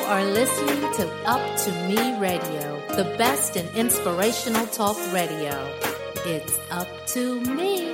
are listening to Up to Me Radio, the best in inspirational talk radio. It's Up to Me.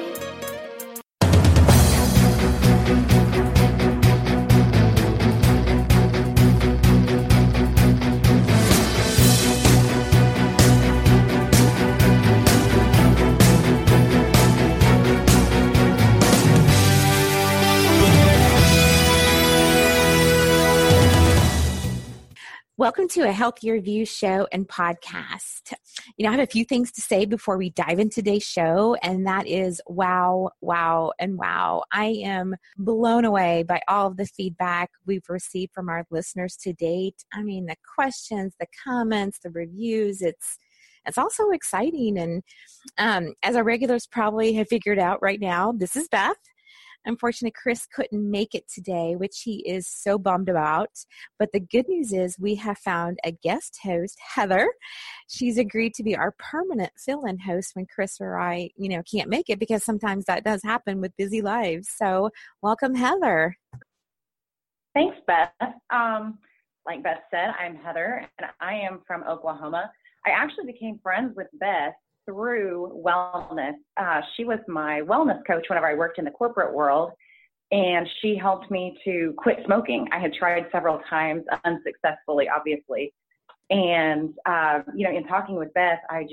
Welcome to a Healthier View show and podcast. I have a few things to say before we dive into today's show, and that is wow, wow, and wow. I am blown away by all of the feedback we've received from our listeners to date. I mean, the questions, the comments, the reviews, it's also exciting. And as our regulars probably have figured out right now, this is Beth. Unfortunately, Chris couldn't make it today, which he is so bummed about. But the good news is we have found a guest host, Heather. She's agreed to be our permanent fill-in host when Chris or I, can't make it, because sometimes that does happen with busy lives. So welcome, Heather. Thanks, Beth. Like Beth said, I'm Heather, and I am from Oklahoma. I actually became friends with Beth through wellness. She was my wellness coach whenever I worked in the corporate world, and she helped me to quit smoking. I had tried several times, unsuccessfully, obviously. And, in talking with Beth, I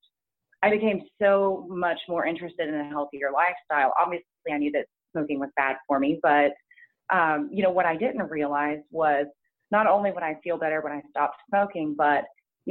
became so much more interested in a healthier lifestyle. Obviously, I knew that smoking was bad for me, but, what I didn't realize was not only would I feel better when I stopped smoking, but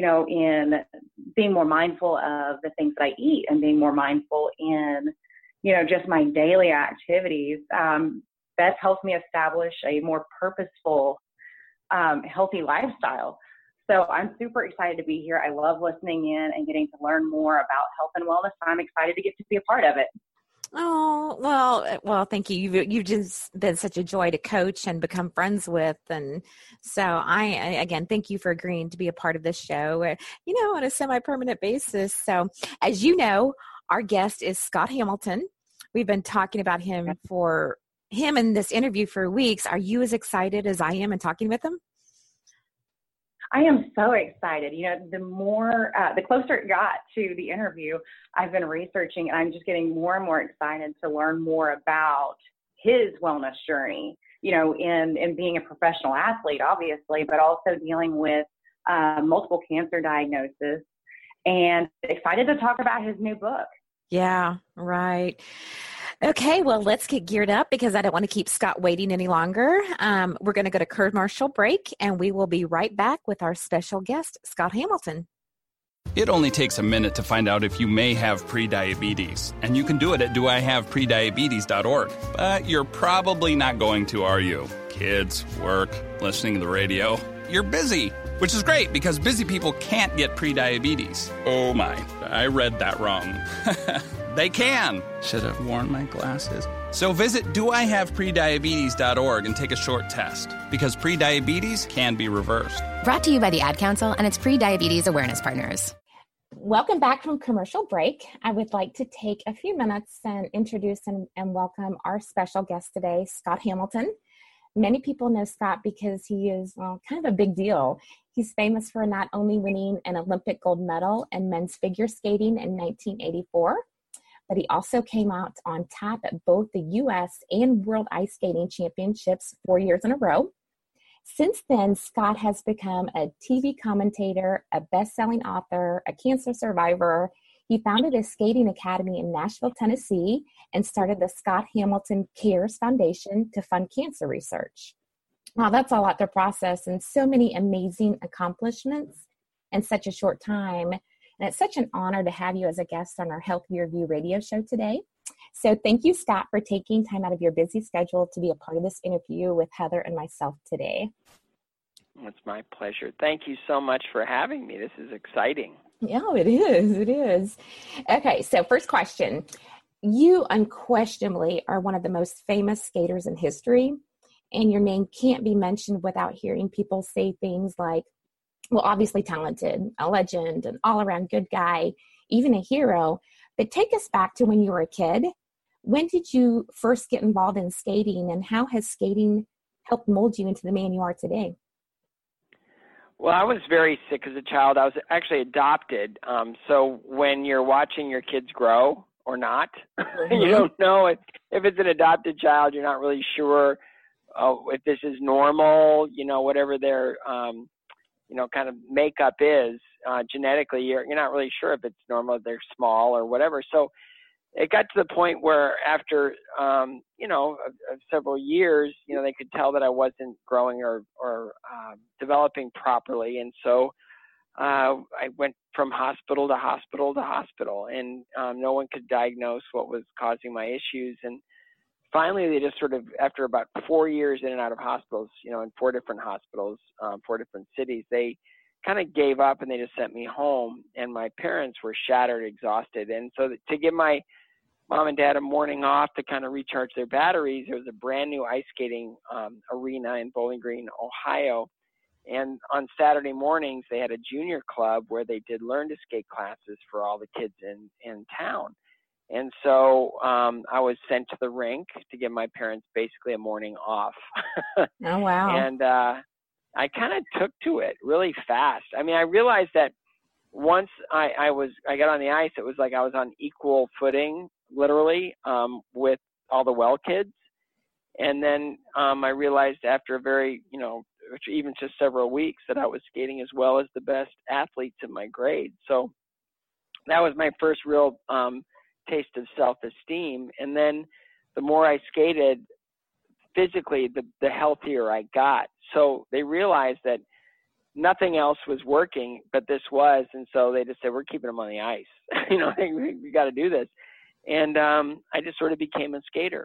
in being more mindful of the things that I eat and being more mindful in, just my daily activities. Beth helped me establish a more purposeful, healthy lifestyle. So I'm super excited to be here. I love listening in and getting to learn more about health and wellness. I'm excited to get to be a part of it. Oh, well, thank you. You've just been such a joy to coach and become friends with. And so again, thank you for agreeing to be a part of this show, on a semi-permanent basis. So as you know, our guest is Scott Hamilton. We've been talking about him in this interview for weeks. Are you as excited as I am in talking with him? I am so excited. The closer it got to the interview, I've been researching, and I'm just getting more and more excited to learn more about his wellness journey, in being a professional athlete, obviously, but also dealing with multiple cancer diagnoses, and excited to talk about his new book. Yeah, right. Okay, well, let's get geared up because I don't want to keep Scott waiting any longer. We're going to go to commercial break, and we will be right back with our special guest, Scott Hamilton. It only takes a minute to find out if you may have prediabetes, and you can do it at doihaveprediabetes.org. But you're probably not going to, are you? Kids, work, listening to the radio. You're busy, which is great because busy people can't get prediabetes. Oh my, I read that wrong. They can. Should have worn my glasses. So visit doihaveprediabetes.org and take a short test, because prediabetes can be reversed. Brought to you by the Ad Council and its Prediabetes Awareness Partners. Welcome back from commercial break. I would like to take a few minutes and introduce and welcome our special guest today, Scott Hamilton. Many people know Scott because he is kind of a big deal. He's famous for not only winning an Olympic gold medal in men's figure skating in 1984, but he also came out on top at both the U.S. and World Ice Skating Championships 4 years in a row. Since then, Scott has become a TV commentator, a best-selling author, a cancer survivor. He founded a skating academy in Nashville, Tennessee, and started the Scott Hamilton Cares Foundation to fund cancer research. Wow, that's a lot to process, and so many amazing accomplishments in such a short time. And it's such an honor to have you as a guest on our Healthier View radio show today. So thank you, Scott, for taking time out of your busy schedule to be a part of this interview with Heather and myself today. It's my pleasure. Thank you so much for having me. This is exciting. Yeah, it is. It is. Okay, so first question. You unquestionably are one of the most famous skaters in history, and your name can't be mentioned without hearing people say things like, well, obviously talented, a legend, an all-around good guy, even a hero. But take us back to when you were a kid. When did you first get involved in skating, and how has skating helped mold you into the man you are today? Well, I was very sick as a child. I was actually adopted. So when you're watching your kids grow or not, you don't know if it's an adopted child. You're not really sure if this is normal, whatever their, kind of makeup is genetically. You're not really sure if it's normal, if they're small or whatever. So it got to the point where after, several years, they could tell that I wasn't growing or developing properly. And so I went from hospital to hospital to hospital, and no one could diagnose what was causing my issues. And finally, they just sort of, after about 4 years in and out of hospitals, in 4 different hospitals, 4 different cities, they kind of gave up and they just sent me home. And my parents were shattered, exhausted. And so to give my mom and dad a morning off to kind of recharge their batteries, there was a brand new ice skating arena in Bowling Green, Ohio. And on Saturday mornings, they had a junior club where they did learn to skate classes for all the kids in town. And so I was sent to the rink to give my parents basically a morning off. Oh, wow. And I kind of took to it really fast. I mean, I realized that once I got on the ice, it was like I was on equal footing, literally, with all the well kids. And then I realized after a very, even just several weeks, that I was skating as well as the best athletes in my grade. So that was my first real taste of self-esteem. And then the more I skated physically, the healthier I got. So they realized that nothing else was working, but this was. And so they just said, we're keeping them on the ice. We got to do this. And I just sort of became a skater.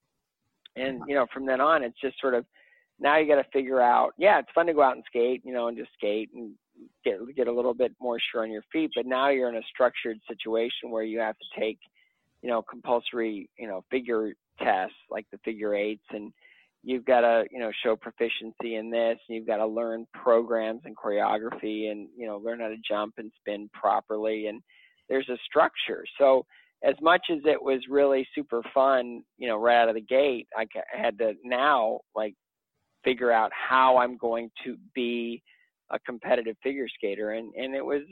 And, from then on, it's just sort of, now you got to figure out, it's fun to go out and skate, and just skate and get a little bit more sure on your feet. But now you're in a structured situation where you have to take, compulsory, figure tests like the figure eights, and you've got to, show proficiency in this, and you've got to learn programs and choreography and, learn how to jump and spin properly. And there's a structure. So as much as it was really super fun, right out of the gate, I had to now figure out how I'm going to be a competitive figure skater. And it was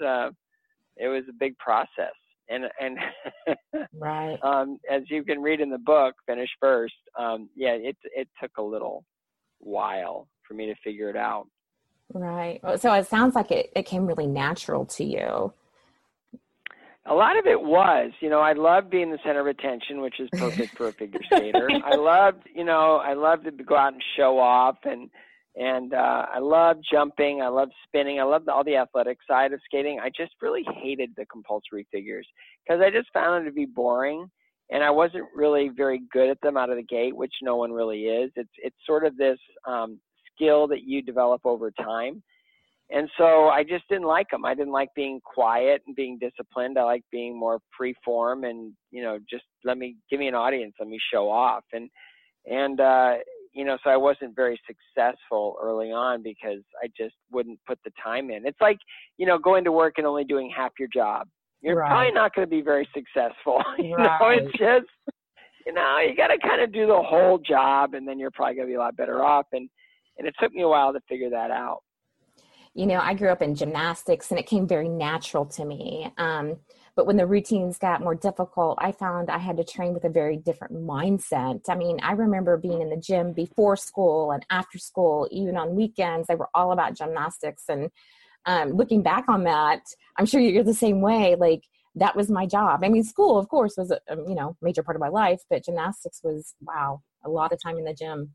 a big process. And right. As you can read in the book, Finish First, it took a little while for me to figure it out. Right. So it sounds like it came really natural to you. A lot of it was, I loved being the center of attention, which is perfect for a figure skater. I loved to go out and show off, and I loved jumping. I loved spinning. I loved all the athletic side of skating. I just really hated the compulsory figures because I just found them to be boring, and I wasn't really very good at them out of the gate, which no one really is. It's sort of this skill that you develop over time. And so I just didn't like them. I didn't like being quiet and being disciplined. I like being more free form and, just give me an audience, let me show off. And so I wasn't very successful early on because I just wouldn't put the time in. It's like, going to work and only doing half your job. You're probably not going to be very successful. It's just, you got to kind of do the whole job, and then you're probably going to be a lot better off. And it took me a while to figure that out. I grew up in gymnastics, and it came very natural to me. But when the routines got more difficult, I found I had to train with a very different mindset. I mean, I remember being in the gym before school and after school, even on weekends. They were all about gymnastics. And looking back on that, I'm sure you're the same way. That was my job. I mean, school, of course, was a major part of my life, but gymnastics was, a lot of time in the gym.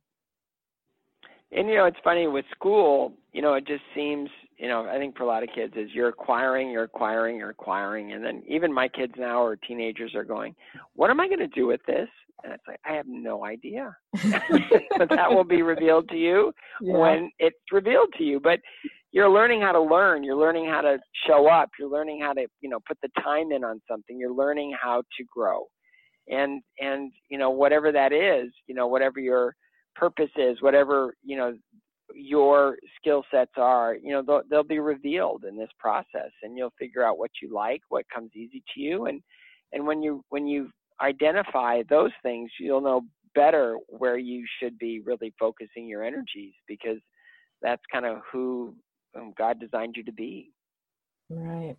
And, it's funny with school, it just seems, I think for a lot of kids is you're acquiring. And then even my kids now or teenagers are going, what am I going to do with this? And it's like, I have no idea. But that will be revealed to you when it's revealed to you. But you're learning how to learn. You're learning how to show up. You're learning how to, put the time in on something. You're learning how to grow. And whatever that is, whatever your purpose is, whatever, your skill sets are, they'll be revealed in this process, and you'll figure out what you like, what comes easy to you. And when you identify those things, you'll know better where you should be really focusing your energies, because that's kind of who God designed you to be. Right.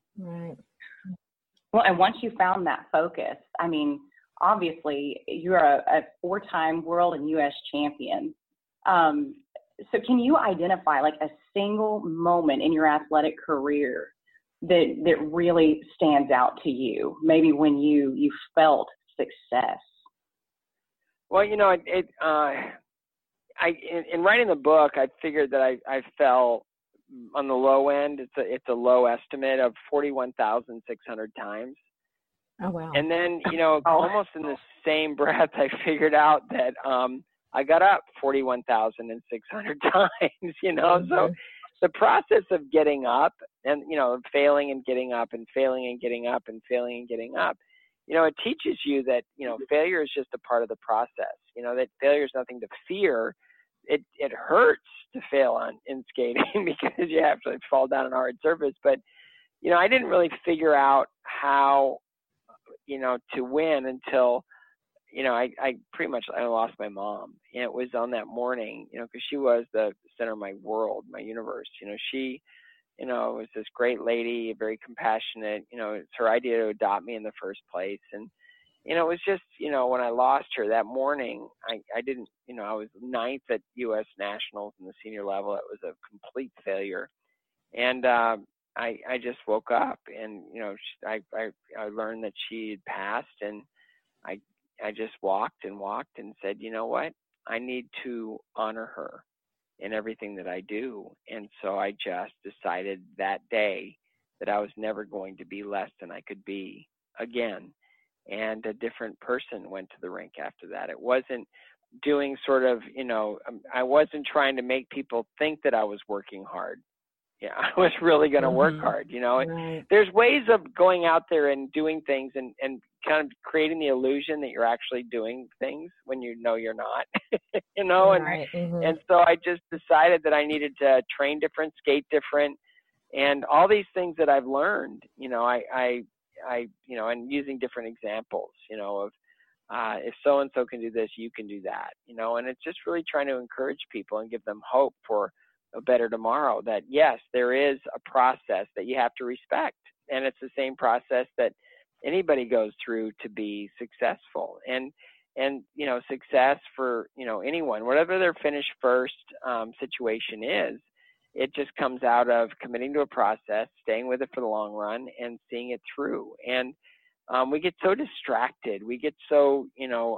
Well, and once you found that focus, I mean, obviously you're a 4-time world and U.S. champion. So can you identify like a single moment in your athletic career that really stands out to you? Maybe when you felt success. Well, in writing the book, I figured that I fell on the low end. It's a low estimate of 41,600 times. Oh, wow. And then, almost in the same breath, I figured out that I got up 41,600 times, Mm-hmm. So the process of getting up and, failing and getting up and failing and getting up and failing and getting up, it teaches you that, failure is just a part of the process, that failure is nothing to fear. It hurts to fail in skating because you have to fall down on a hard surface. But, I didn't really figure out how, to win until, I pretty much lost my mom. And it was on that morning, because she was the center of my world, my universe. She, was this great lady, very compassionate. It's her idea to adopt me in the first place. And, it was just, when I lost her that morning, I didn't, I was 9th at U.S. Nationals in the senior level. It was a complete failure. And I just woke up and, I learned that she had passed, and I just walked and said, you know what, I need to honor her in everything that I do. And so I just decided that day that I was never going to be less than I could be again. And a different person went to the rink after that. It wasn't doing sort of, I wasn't trying to make people think that I was working hard. Yeah, I was really going to work hard, Right. There's There's ways of going out there and doing things and kind of creating the illusion that you're actually doing things when you know you're not, Right. And so I just decided that I needed to train different, skate different, and all these things that I've learned, and using different examples, of if so-and-so can do this, you can do that, and it's just really trying to encourage people and give them hope for a better tomorrow, that yes, there is a process that you have to respect. And it's the same process that anybody goes through to be successful. And success for, anyone, whatever their finish first situation is, it just comes out of committing to a process, staying with it for the long run, and seeing it through. And we get so distracted. We get so,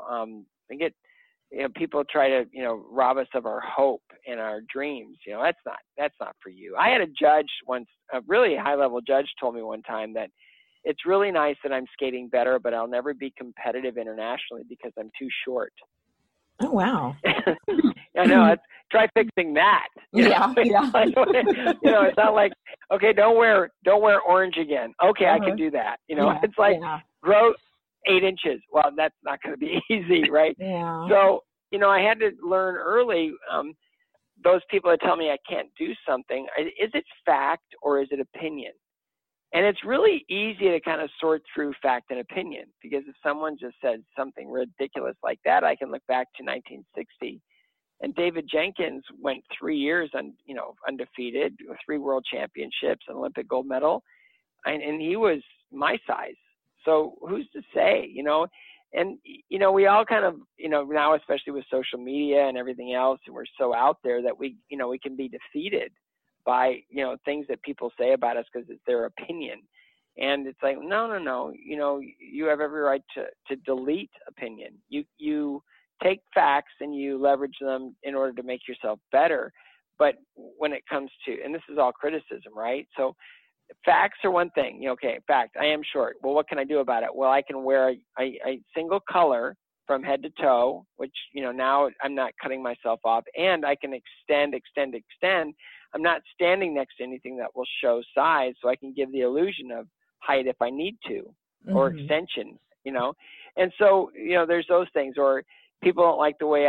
people try to, rob us of our hope and our dreams. That's not for you. I had a judge once, a really high-level judge told me one time that it's really nice that I'm skating better, but I'll never be competitive internationally because I'm too short. Oh, wow. I know. Try fixing that. Yeah. It's not like, okay, don't wear orange again. Okay, I can do that. It's like grow 8 inches. Well, that's not going to be easy, right? Yeah. So, I had to learn early, those people that tell me I can't do something, is it fact or is it opinion? And it's really easy to kind of sort through fact and opinion, because if someone just said something ridiculous like that, I can look back to 1960, and David Jenkins went 3 years undefeated, 3 world championships, an Olympic gold medal, and he was my size. So who's to say, and, we all kind of, now, especially with social media and everything else, and we're so out there that we can be defeated by, things that people say about us because it's their opinion. And it's like, no, you have every right to delete opinion. You take facts and you leverage them in order to make yourself better. But when it comes to, and this is all criticism, right? So facts are one thing. Okay, fact, I am short. Well, what can I do about it? Well, I can wear a single color from head to toe, which, now I'm not cutting myself off, and I can extend. I'm not standing next to anything that will show size, so I can give the illusion of height if I need to, or extension, And so, there's those things. Or people don't like the way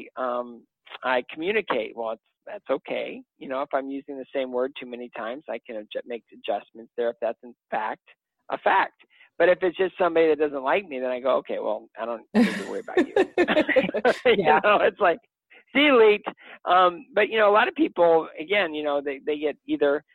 I communicate. Well, that's okay. If I'm using the same word too many times, I can make adjustments there if that's in fact a fact. But if it's just somebody that doesn't like me, then I go, okay, well, I don't need to worry about you. Yeah. It's like, see, elite, But, a lot of people, again, they get either,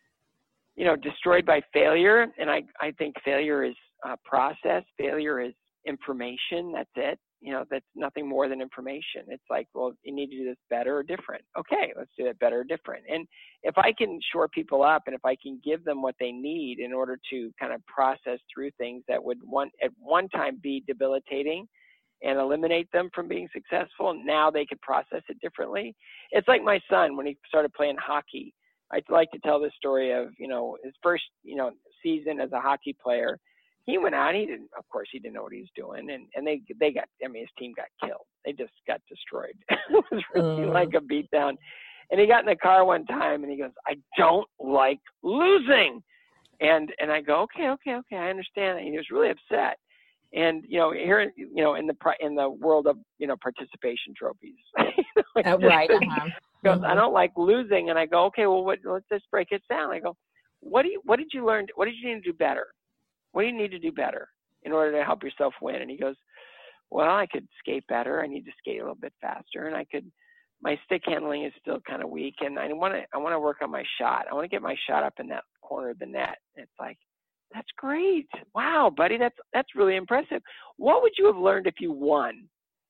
destroyed by failure. And I think failure is process. Failure is information. That's it. That's nothing more than information. It's like, well, you need to do this better or different. Okay, let's do it better or different. And if I can shore people up and if I can give them what they need in order to kind of process through things that would at one time be debilitating and eliminate them from being successful, now they could process it differently. It's like my son, when he started playing hockey. I'd like to tell the story of, his first, season as a hockey player. He went out, he didn't know what he was doing. And they got, his team got killed. They just got destroyed. It was really like a beatdown. And he got in the car one time and he goes, I don't like losing. And I go, okay, I understand that. And he was really upset. And, here, in the world of, participation trophies. Right. Uh-huh. Goes, I don't like losing. And I go, okay, well, let's just break it down. I go, what did you learn? What did you need to do better? What do you need to do better in order to help yourself win? And he goes, well, I could skate better. I need to skate a little bit faster. And my stick handling is still kind of weak. And I want to work on my shot. I want to get my shot up in that corner of the net. And it's like, that's great. Wow, buddy, that's really impressive. What would you have learned if you won?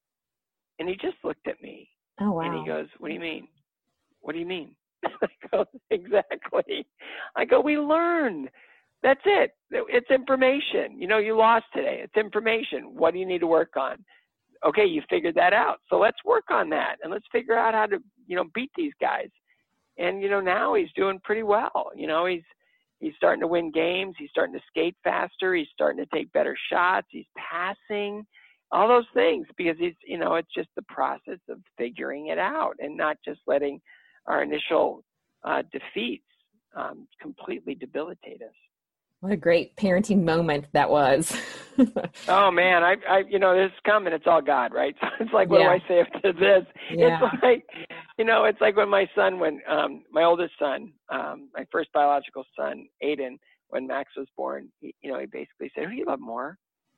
And he just looked at me. Oh, wow. And he goes, what do you mean? What do you mean? I go, exactly. I go, we learned. That's it. It's information. You lost today. It's information. What do you need to work on? Okay, you figured that out. So let's work on that. And let's figure out how to, beat these guys. And, now he's doing pretty well. He's starting to win games. He's starting to skate faster. He's starting to take better shots. He's passing, all those things, because it's just the process of figuring it out and not just letting our initial defeats completely debilitate us. What a great parenting moment that was. Oh man, I this is coming. It's all God, right? So it's like, what do I say after this? Yeah. It's like, it's like when my son, my oldest son, my first biological son, Aiden, when Max was born, he basically said, "Who do you love more?"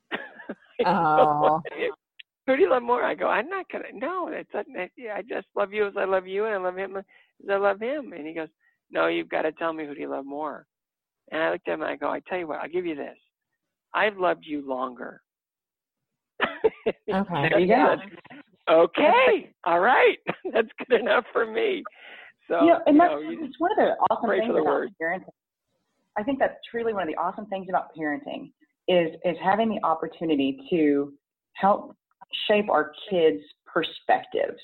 Oh. Who do you love more? I go, I'm not gonna. No, I just love you as I love you, and I love him as I love him. And he goes, no, you've got to tell me, who do you love more? And I looked at him and I go, I tell you what, I'll give you this. I've loved you longer. Okay. There you go. Okay. All right. That's good enough for me. So, it's one of the awesome things about parenting. I think that's truly one of the awesome things about parenting is having the opportunity to help shape our kids' perspectives.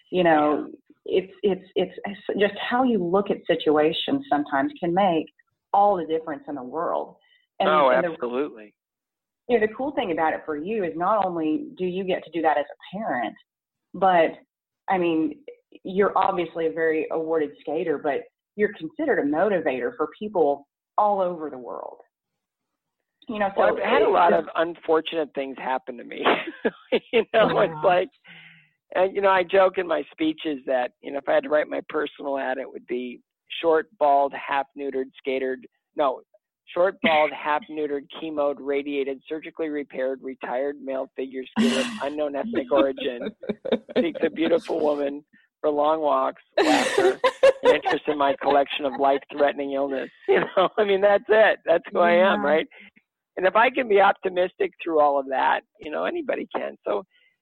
It's just how you look at situations sometimes can make all the difference in the world. And absolutely. The cool thing about it for you is not only do you get to do that as a parent, but you're obviously a very awarded skater, but you're considered a motivator for people all over the world. So I've had a lot of unfortunate things happen to me. It's like, I joke in my speeches that, if I had to write my personal ad, it would be short, bald, half-neutered, half-neutered, chemoed, radiated, surgically repaired, retired male figure skater of unknown ethnic origin, seeks a beautiful woman for long walks, laughter, and interest in my collection of life-threatening illness. That's it. That's who I am, right? And if I can be optimistic through all of that, anybody can. So,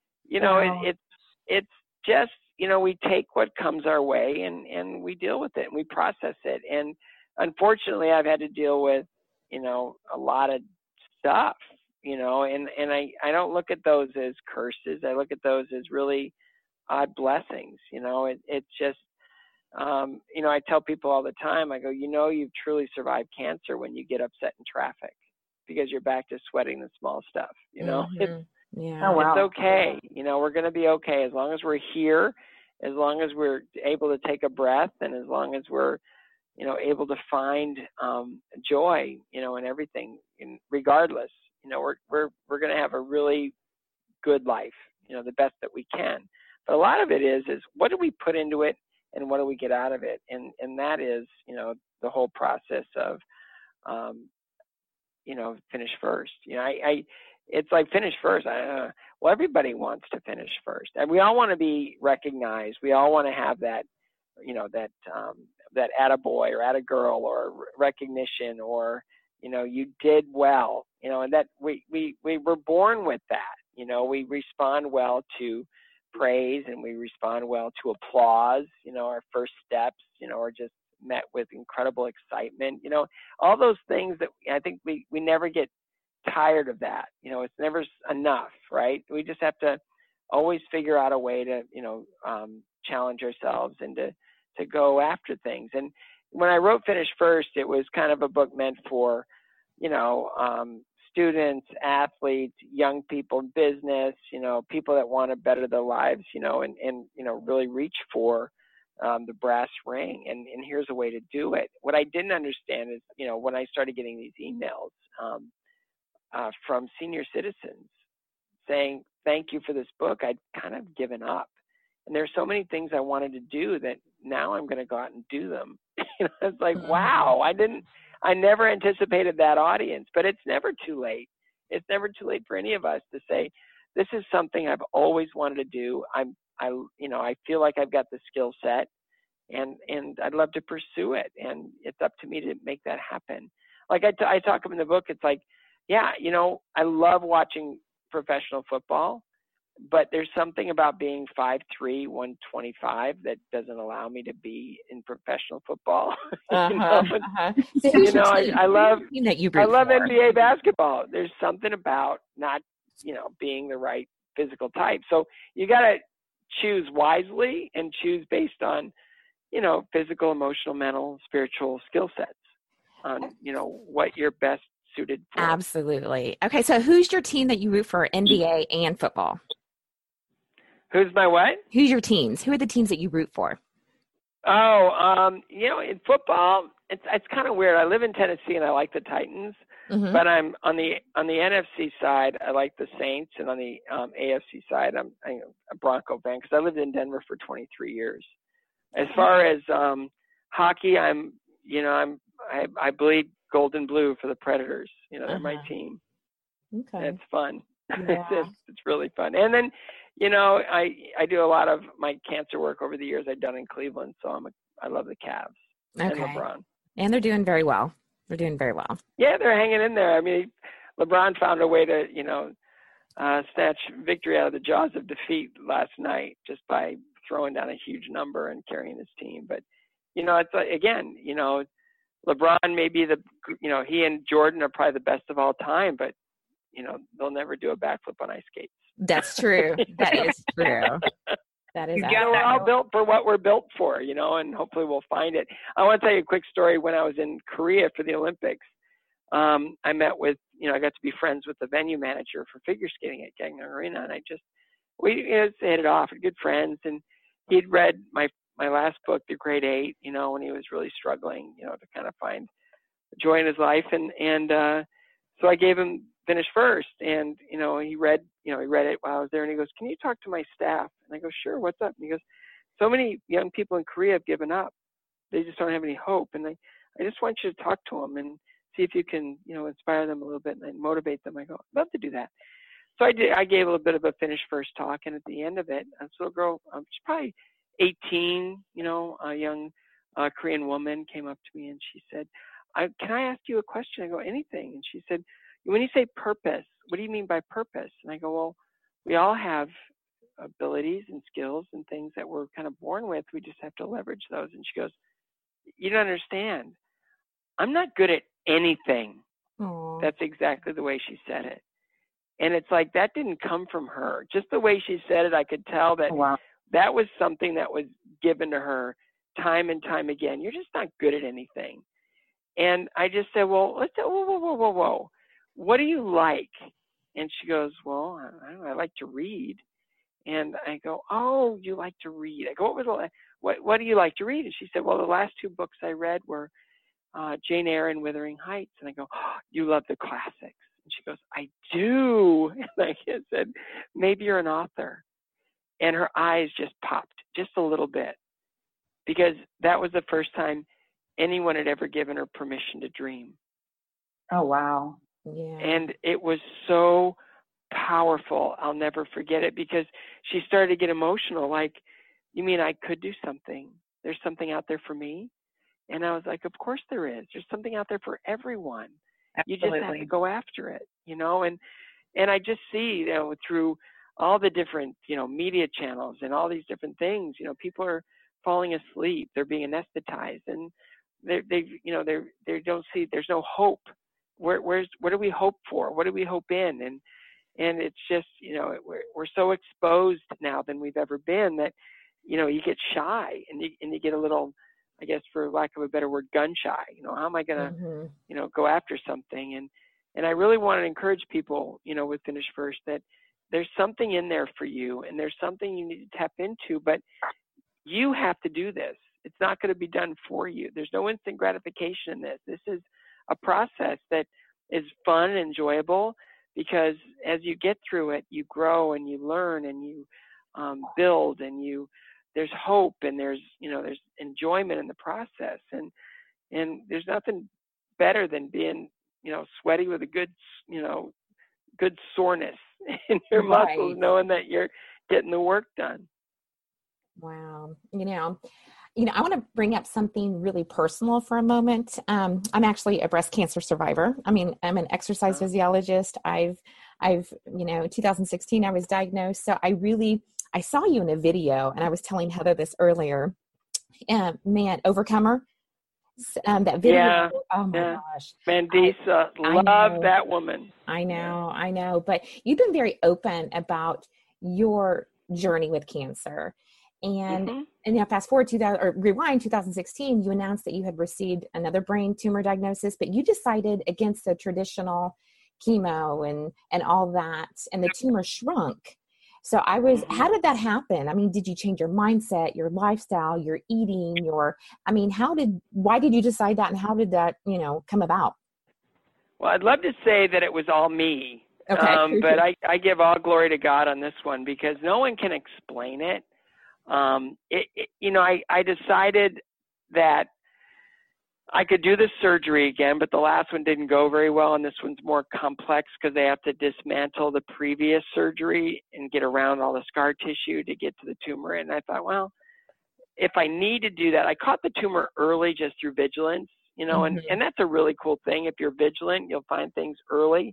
it's just, we take what comes our way and we deal with it and we process it. And unfortunately, I've had to deal with, a lot of stuff, and I don't look at those as curses. I look at those as really blessings. It's just, I tell people all the time, I go, you've truly survived cancer when you get upset in traffic because you're back to sweating the small stuff, Mm-hmm. It's okay. We're going to be okay as long as we're here, as long as we're able to take a breath, and as long as we're, able to find joy, in everything. Regardless, we're going to have a really good life, the best that we can. But a lot of it is what do we put into it, and what do we get out of it? And that is, the whole process of, finish first. it's like finish first. Well, everybody wants to finish first, and we all want to be recognized. We all want to have that, that attaboy or attagirl or recognition, or, you did well, and that we were born with that. We respond well to praise, and we respond well to applause. Our first steps, are just met with incredible excitement. All those things that I think we never get tired of that. It's never enough, right? We just have to always figure out a way to, challenge ourselves and to go after things. And when I wrote Finish First, it was kind of a book meant for, students, athletes, young people in business, people that want to better their lives, and really reach for the brass ring. And here's a way to do it. What I didn't understand is, when I started getting these emails from senior citizens saying, thank you for this book, I'd kind of given up. And there's so many things I wanted to do that now I'm going to go out and do them. It's like, wow, I never anticipated that audience, but it's never too late. It's never too late for any of us to say, this is something I've always wanted to do. I feel like I've got the skill set, and I'd love to pursue it. And it's up to me to make that happen. Like I talk in the book, it's like, yeah, I love watching professional football, but there's something about being 5'3", 125 that doesn't allow me to be in professional football. I love NBA basketball. There's something about not, being the right physical type. So you got to choose wisely and choose based on, physical, emotional, mental, spiritual skill sets on, what you're best suited for. Absolutely. Okay. So who's your team that you root for, NBA and football? Who's my what? Who's your teams? Who are the teams that you root for? In football, it's kind of weird. I live in Tennessee and I like the Titans, but I'm on the NFC side, I like the Saints, and on the AFC side, I'm a Bronco fan because I lived in Denver for 23 years. As far as hockey, I bleed gold and blue for the Predators. They're my team. Okay, it's fun. Yeah. It's really fun. And then, I do a lot of my cancer work over the years I've done in Cleveland, so I love the Cavs and LeBron. And they're doing very well. Yeah, they're hanging in there. I mean, LeBron found a way to, snatch victory out of the jaws of defeat last night just by throwing down a huge number and carrying his team. But, it's like, again, LeBron may be he and Jordan are probably the best of all time, but, they'll never do a backflip on ice skates. That's true. That is true. That is. We're all built for what we're built for, and hopefully we'll find it. I want to tell you a quick story. When I was in Korea for the Olympics, I met with, I got to be friends with the venue manager for figure skating at Gangneung Arena, and we hit it off, good friends. And he'd read my last book, The Grade 8, when he was really struggling, to kind of find joy in his life, and so I gave him Finish First, and he read it while I was there, and he goes, "Can you talk to my staff?" And I go, "Sure, what's up?" And he goes, "So many young people in Korea have given up. They just don't have any hope, and I just want you to talk to them and see if you can, inspire them a little bit and motivate them." I go, "I'd love to do that." So I did. I gave a little bit of a Finish First talk, and at the end of it, this little girl, she's probably 18, a young Korean woman came up to me and she said, "Can I ask you a question?" I go, "Anything." And she said, "When you say purpose, what do you mean by purpose?" And I go, "Well, we all have abilities and skills and things that we're kind of born with. We just have to leverage those." And she goes, "You don't understand. I'm not good at anything." Aww. That's exactly the way she said it. And it's like, that didn't come from her. Just the way she said it, I could tell that that was something that was given to her time and time again. You're just not good at anything. And I just said, "Well, let's say, whoa. What do you like?" And she goes, "Well, I don't know, I like to read." And I go, "Oh, you like to read?" I go, what do you like to read?" And she said, "Well, the last 2 books I read were Jane Eyre and Wuthering Heights." And I go, "Oh, you love the classics." And she goes, "I do." And I said, "Maybe you're an author." And her eyes just popped just a little bit, because that was the first time anyone had ever given her permission to dream. Oh, wow. Yeah. And it was so powerful. I'll never forget it, because she started to get emotional. Like, you mean I could do something? There's something out there for me? And I was like, of course there is. There's something out there for everyone. Absolutely. You just have to go after it, you know? And I just see, you know, through all the different, you know, media channels and all these different things, you know, people are falling asleep. They're being anesthetized, and they don't see, there's no hope. What do we hope for? What do we hope in? And it's just, you know, we're so exposed now than we've ever been that, you know, you get shy and you get a little, I guess, for lack of a better word, gun shy. You know, how am I going to, you know, go after something? And I really want to encourage people, you know, with Finish First, that there's something in there for you, and there's something you need to tap into, but you have to do this. It's not going to be done for you. There's no instant gratification in this. This is a process that is fun and enjoyable, because as you get through it, you grow and you learn and you build, and there's hope, and there's enjoyment in the process. And there's nothing better than being, you know, sweaty with a good soreness in your muscles, knowing that you're getting the work done. Wow. You know, I want to bring up something really personal for a moment. I'm actually a breast cancer survivor. I mean, I'm an exercise physiologist. I've, you know, in 2016, I was diagnosed. So I saw you in a video, and I was telling Heather this earlier. Man, Overcomer. That video. Yeah. Oh my gosh. Mandisa, love that woman. I know. But you've been very open about your journey with cancer. And now fast forward rewind 2016, you announced that you had received another brain tumor diagnosis, but you decided against the traditional chemo and all that, and the tumor shrunk. So how did that happen? I mean, did you change your mindset, your lifestyle, your eating, why did you decide that, and how did that, you know, come about? Well, I'd love to say that it was all me. Okay. But I give all glory to God on this one, because no one can explain it. I decided that I could do the surgery again, but the last one didn't go very well, and this one's more complex because they have to dismantle the previous surgery and get around all the scar tissue to get to the tumor. And I thought, well, if I need to do that, I caught the tumor early just through vigilance, you know, and that's a really cool thing. If you're vigilant, you'll find things early.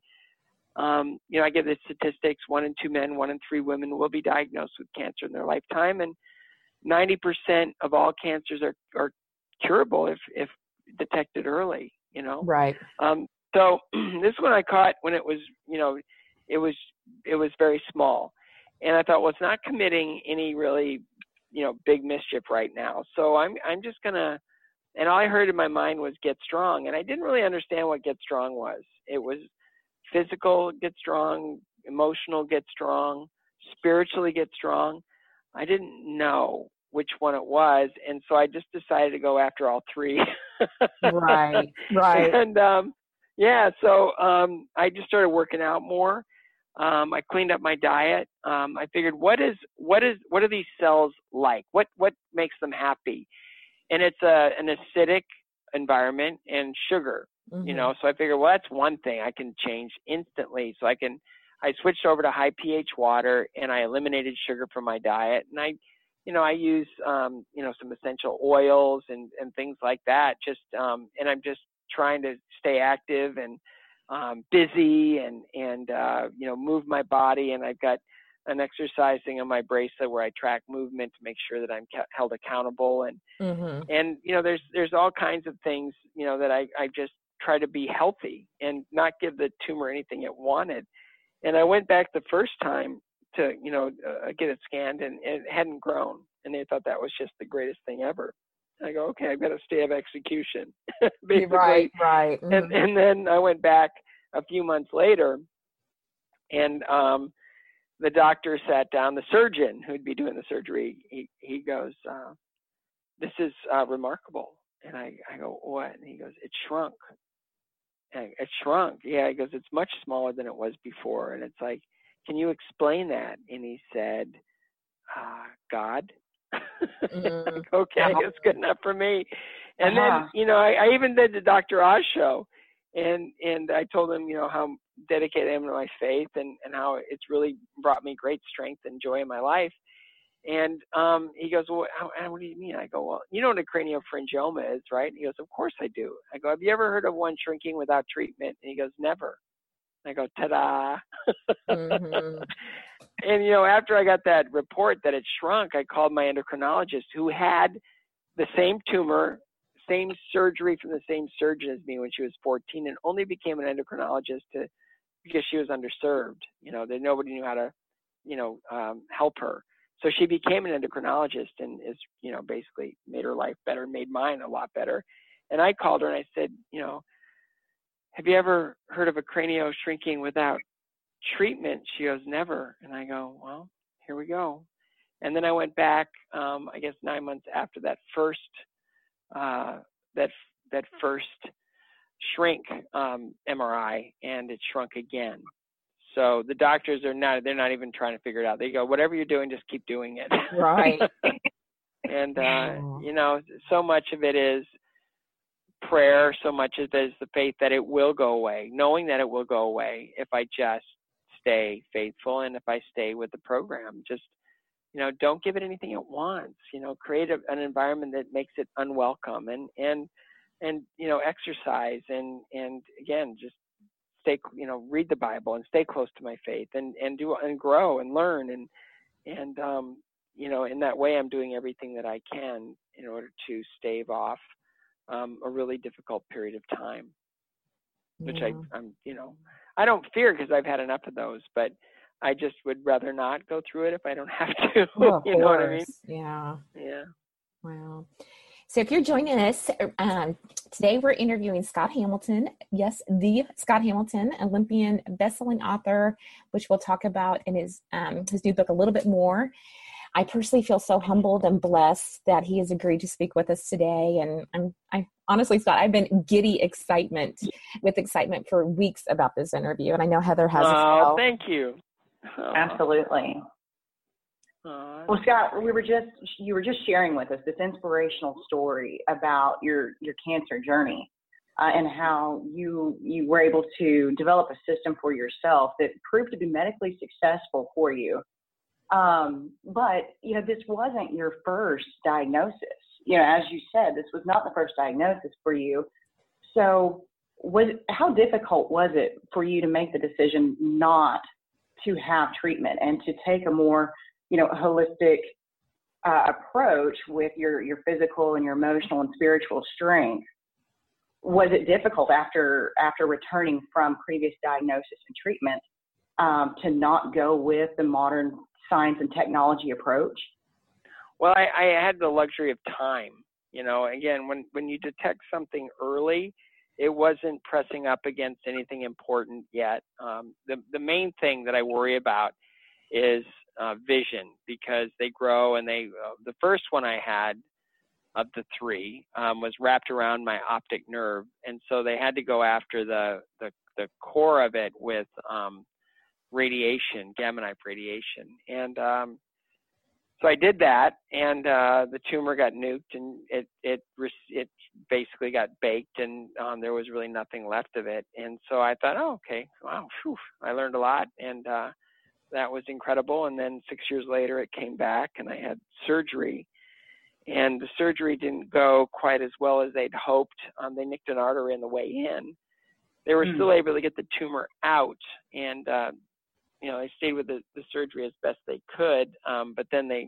I give the statistics: 1 in 2 men, 1 in 3 women will be diagnosed with cancer in their lifetime, and 90% of all cancers are curable if detected early, you know? Right. So this one I caught when it was, you know, it was very small, and I thought, well, it's not committing any really, you know, big mischief right now. So I'm just gonna, and all I heard in my mind was get strong, and I didn't really understand what get strong was. It was physical, get strong, emotional, get strong, spiritually get strong. I didn't know which one it was, and so I just decided to go after all three. Right. And so I just started working out more. I cleaned up my diet. I figured, what are these cells like? What makes them happy? And it's an acidic environment and sugar. You know, so I figured, well, that's one thing I can change instantly. So I switched over to high pH water, and I eliminated sugar from my diet. And I use, some essential oils and things like that. And I'm just trying to stay active and busy and move my body. And I've got an exercise thing on my bracelet where I track movement to make sure that I'm held accountable. And, there's all kinds of things, you know, that I just try to be healthy and not give the tumor anything it wanted. And I went back the first time to, get it scanned, and it hadn't grown. And they thought that was just the greatest thing ever. I go, okay, I've got a stay of execution. Basically. Right. And then I went back a few months later, and the doctor sat down, the surgeon who'd be doing the surgery, he goes, this is remarkable. And I go, what? And he goes, it shrunk. It shrunk. Yeah, he goes, it's much smaller than it was before. And it's like, can you explain that? And he said, God. Okay, it's good enough for me. And then, I even did the Dr. Oz show, and I told him, how dedicated him to my faith and how it's really brought me great strength and joy in my life. And he goes, well, what do you mean? I go, well, you know what a craniopharyngioma is, right? And he goes, of course I do. I go, have you ever heard of one shrinking without treatment? And he goes, never. I go, ta-da. Mm-hmm. And, after I got that report that it shrunk, I called my endocrinologist, who had the same tumor, same surgery from the same surgeon as me when she was 14, and only became an endocrinologist because she was underserved. That nobody knew how to, help her. So she became an endocrinologist and is, basically made her life better, made mine a lot better. And I called her and I said, have you ever heard of a cranio shrinking without treatment? She goes, never. And I go, well, here we go. And then I went back, I guess 9 months after that first shrink MRI, and it shrunk again. So the doctors they're not even trying to figure it out. They go, whatever you're doing, just keep doing it. Right. And, so much of it is prayer, so much of it is the faith that it will go away, knowing that it will go away if I just stay faithful and if I stay with the program. Just, don't give it anything it wants. Create an environment that makes it unwelcome and exercise and again, just stay, read the Bible and stay close to my faith and do and grow and learn and in that way I'm doing everything that I can in order to stave off a really difficult period of time, which I'm I don't fear because I've had enough of those, but I just would rather not go through it if I don't have to. Well, you know what I mean? Yeah. Yeah. Wow. So if you're joining us, today we're interviewing Scott Hamilton. Yes, the Scott Hamilton, Olympian bestselling author, which we'll talk about in his new book a little bit more. I personally feel so humbled and blessed that he has agreed to speak with us today. And I honestly, Scott, I've been giddy excitement for weeks about this interview. And I know Heather has as well. Oh, thank you. Oh. Absolutely. Well, Scott, you were just sharing with us this inspirational story about your cancer journey and how you were able to develop a system for yourself that proved to be medically successful for you. But, this wasn't your first diagnosis. As you said, this was not the first diagnosis for you. So how difficult was it for you to make the decision not to have treatment and to take a more, holistic approach with your physical and your emotional and spiritual strength? Was it difficult after returning from previous diagnosis and treatment to not go with the modern science and technology approach? Well, I had the luxury of time. Again, when you detect something early, it wasn't pressing up against anything important yet. The main thing that I worry about is vision, because they grow and the first one I had of the three was wrapped around my optic nerve. And so they had to go after the core of it with radiation, gamma knife radiation. And so I did that, and the tumor got nuked, and it basically got baked, and there was really nothing left of it. And so I thought, oh, okay, wow, whew, I learned a lot, and that was incredible. And then 6 years later, it came back, and I had surgery, and the surgery didn't go quite as well as they'd hoped. They nicked an artery on the way in. They were still able to get the tumor out, and they stayed with the surgery as best they could, but then they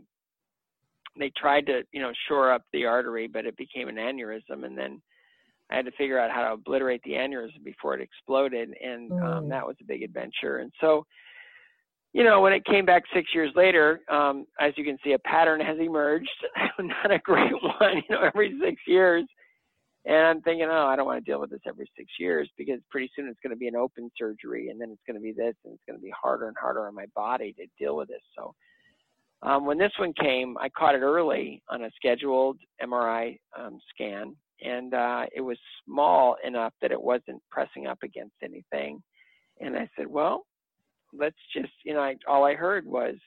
tried to, shore up the artery, but it became an aneurysm, and then I had to figure out how to obliterate the aneurysm before it exploded, and that was a big adventure. And so, when it came back 6 years later, as you can see, a pattern has emerged, not a great one, every 6 years. And I'm thinking, I don't want to deal with this every 6 years, because pretty soon it's going to be an open surgery, and then it's going to be this, and it's going to be harder and harder on my body to deal with this. So when this one came, I caught it early on a scheduled MRI scan, and it was small enough that it wasn't pressing up against anything. And I said, well, let's just, all I heard was,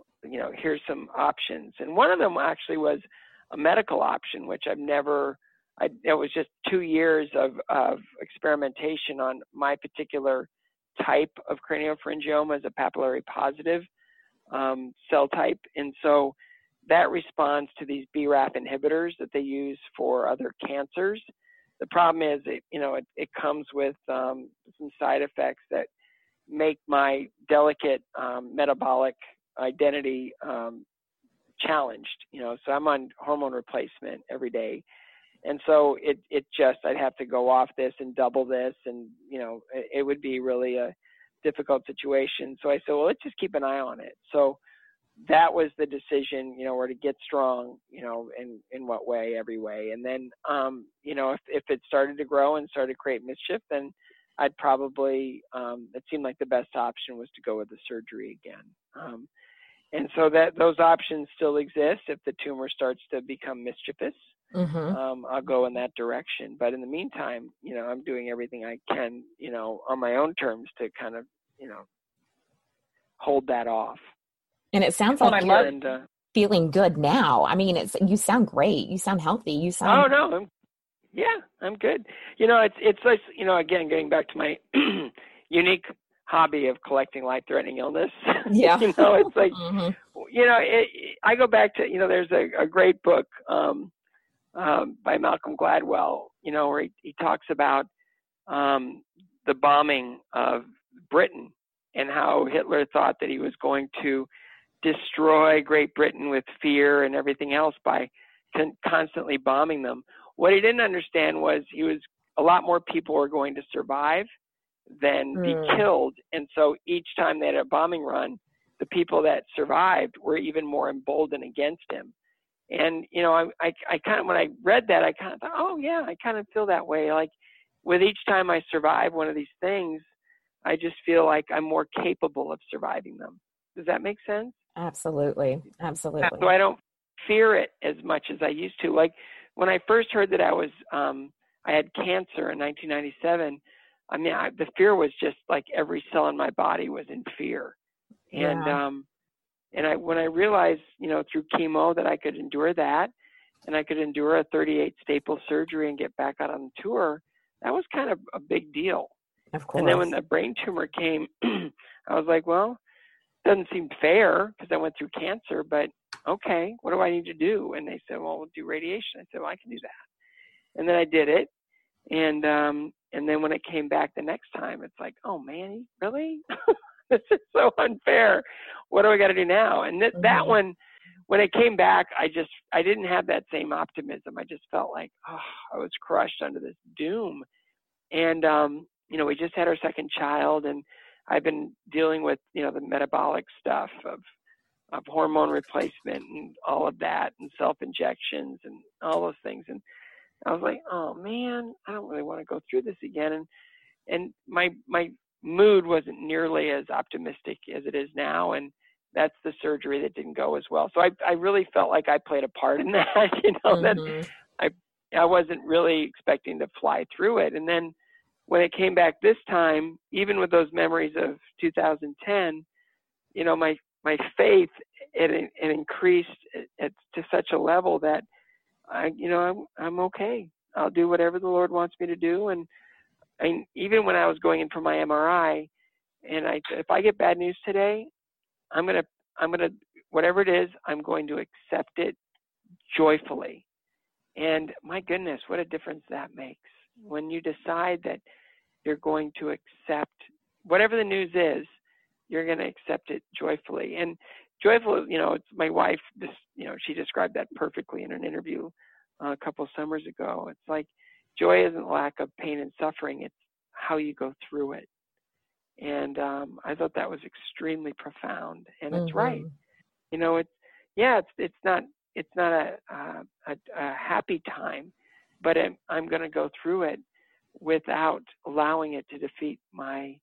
here's some options. And one of them actually was a medical option, which I've never it was just 2 years of experimentation on my particular type of craniopharyngioma as a papillary positive cell type. And so that responds to these BRAF inhibitors that they use for other cancers. The problem is, it comes with some side effects that make my delicate metabolic identity challenged. So I'm on hormone replacement every day. And so I'd have to go off this and double this, and, it would be really a difficult situation. So I said, well, let's just keep an eye on it. So that was the decision, where to get strong, in what way, every way. And then, if it started to grow and started to create mischief, then I'd probably, it seemed like the best option was to go with the surgery again. And so those options still exist. If the tumor starts to become mischievous, I'll go in that direction. But in the meantime, I'm doing everything I can, on my own terms to kind of, hold that off. And it sounds like you're feeling good now. I mean, you sound great. You sound healthy. You sound. Oh no, I'm good. It's like, again, getting back to my unique hobby of collecting life-threatening illness. Yeah. It's like, I go back to, there's a great book by Malcolm Gladwell, where he talks about the bombing of Britain and how Hitler thought that he was going to destroy Great Britain with fear and everything else by constantly bombing them. What he didn't understand was a lot more people were going to survive than be killed. And so each time they had a bombing run, the people that survived were even more emboldened against him. And, I kind of, when I read that, I kind of thought, oh yeah, I kind of feel that way. Like with each time I survive one of these things, I just feel like I'm more capable of surviving them. Does that make sense? Absolutely. Absolutely. So I don't fear it as much as I used to. Like when I first heard that I had cancer in 1997, I mean, the fear was just like every cell in my body was in fear. Yeah. And when I realized, through chemo that I could endure that, and I could endure a 38 staple surgery and get back out on the tour, that was kind of a big deal. Of course. And then when the brain tumor came, I was like, well, it doesn't seem fair because I went through cancer, but okay, what do I need to do? And they said, well, we'll do radiation. I said, well, I can do that. And then I did it. And then when it came back the next time, it's like, oh man, really? This is so unfair. What do I got to do now? And that one, when it came back, I didn't have that same optimism. I just felt like, I was crushed under this doom. And, we just had our second child, and I've been dealing with, the metabolic stuff of hormone replacement and all of that, and self-injections and all those things. And I was like, oh man, I don't really want to go through this again. And my mood wasn't nearly as optimistic as it is now. And that's the surgery that didn't go as well. So I really felt like I played a part in that, that I wasn't really expecting to fly through it. And then when it came back this time, even with those memories of 2010, my faith, it increased to such a level that I'm okay. I'll do whatever the Lord wants me to do. And even when I was going in for my MRI, and if I get bad news today, I'm gonna whatever it is, I'm going to accept it joyfully. And my goodness, what a difference that makes when you decide that you're going to accept whatever the news is. You're going to accept it joyfully. And joyful, it's my wife. She described that perfectly in an interview a couple summers ago. It's like joy isn't lack of pain and suffering. It's how you go through it. And I thought that was extremely profound. And it's right. It's not a happy time, but I'm going to go through it without allowing it to defeat my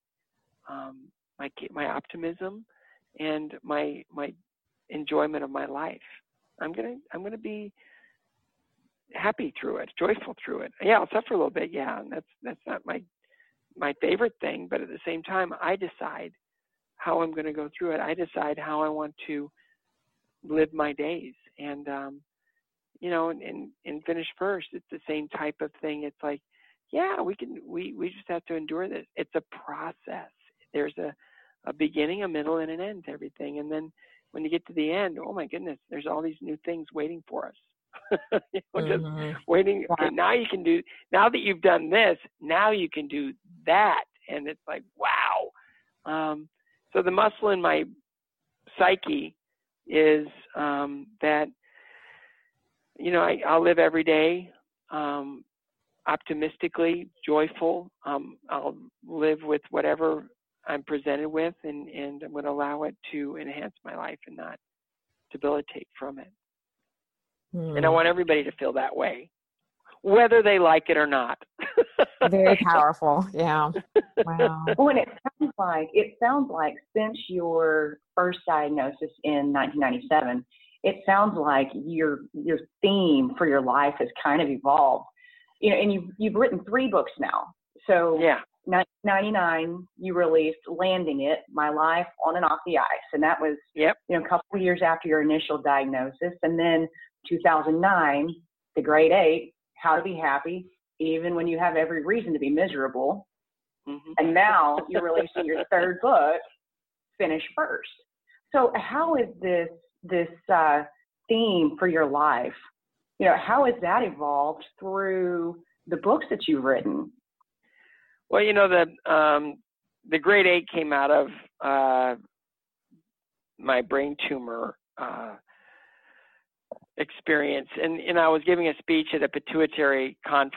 optimism and my enjoyment of my life. I'm gonna be happy through it, joyful through it. Yeah, I'll suffer a little bit. Yeah, and that's not my favorite thing, but at the same time, I decide how I'm going to go through it. I decide how I want to live my days, and and finish first. It's the same type of thing. It's like, yeah, we just have to endure this. It's a process. There's a beginning, a middle, and an end to everything. And then when you get to the end, oh my goodness, there's all these new things waiting for us. Just waiting. Okay, now that you've done this, now you can do that. And it's like, wow. So the muscle in my psyche is that, I'll live every day optimistically, joyful. I'll live with whatever I'm presented with, and I'm going to allow it to enhance my life and not debilitate from it. And I want everybody to feel that way, whether they like it or not. Very powerful. Yeah. Wow. Well, and it sounds like since your first diagnosis in 1997, it sounds like your theme for your life has kind of evolved. And you've written 3 books now. So yeah. 1999, you released Landing It, My Life on and Off the Ice. And that was, a couple of years after your initial diagnosis. And then 2009, The Great 8, How to Be Happy, even when you have every reason to be miserable. Mm-hmm. And now you're releasing your 3rd book, Finish First. So how is this theme for your life, how has that evolved through the books that you've written? Well, the Great 8 came out of my brain tumor experience. And I was giving a speech at a pituitary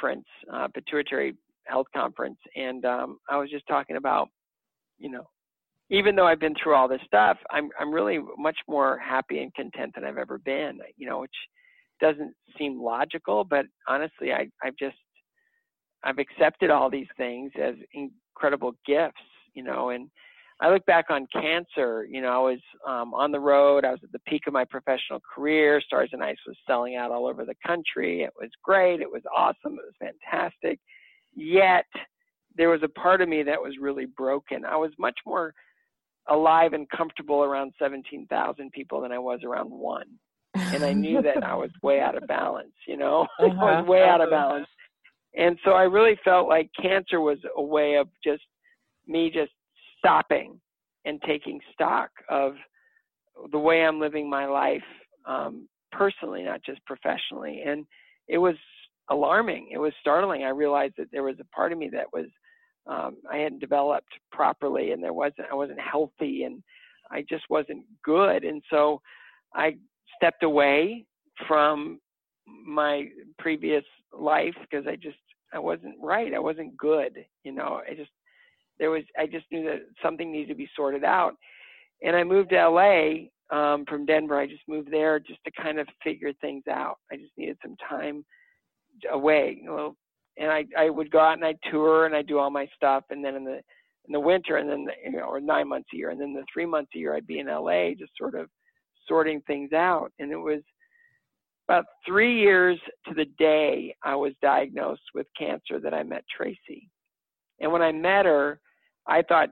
health conference. And I was just talking about, even though I've been through all this stuff, I'm really much more happy and content than I've ever been, which doesn't seem logical, but honestly, I've accepted all these things as incredible gifts, and I look back on cancer, I was on the road. I was at the peak of my professional career. Stars and Ice was selling out all over the country. It was great. It was awesome. It was fantastic. Yet there was a part of me that was really broken. I was much more alive and comfortable around 17,000 people than I was around 1. And I knew that I was way out of balance, I was way out of balance. And so I really felt like cancer was a way of me stopping and taking stock of the way I'm living my life personally, not just professionally. And it was alarming. It was startling. I realized that there was a part of me that was I hadn't developed properly, and I wasn't healthy, and I just wasn't good. And so I stepped away from my previous life because I wasn't right. I wasn't good. I just knew that something needed to be sorted out. And I moved to LA from Denver. I just moved there just to kind of figure things out. I just needed some time away, and I would go out and I'd tour and I'd do all my stuff. And then in the winter, and then, or 9 months a year, and then the 3 months a year, I'd be in LA just sort of sorting things out. And it was about 3 years to the day I was diagnosed with cancer that I met Tracy. And when I met her, I thought,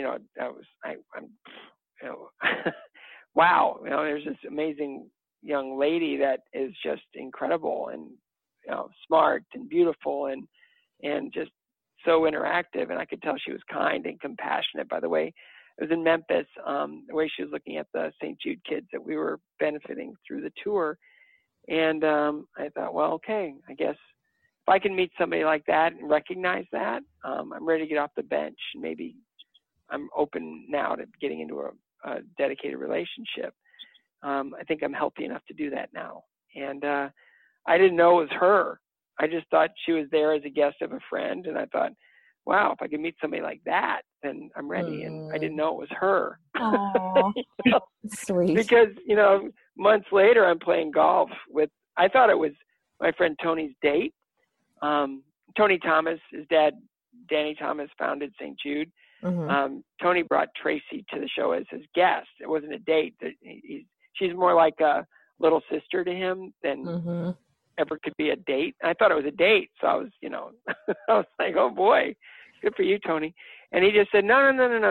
wow, there's this amazing young lady that is just incredible and smart and beautiful and just so interactive. And I could tell she was kind and compassionate. By the way, it was in Memphis, the way she was looking at the St. Jude kids that we were benefiting through the tour. And I thought, well, okay, I guess if I can meet somebody like that and recognize that, I'm ready to get off the bench. Maybe I'm open now to getting into a dedicated relationship. I think I'm healthy enough to do that now. And I didn't know it was her. I just thought she was there as a guest of a friend. And I thought, wow, if I could meet somebody like that, then I'm ready. And I didn't know it was her. Sweet. Because, months later, I'm playing golf I thought it was my friend Tony's date. Tony Thomas, his dad, Danny Thomas, founded St. Jude. Mm-hmm. Tony brought Tracy to the show as his guest. It wasn't a date. She's more like a little sister to him than ever could be a date. I thought it was a date. So I was, I was like, oh boy, good for you, Tony. And he just said, no.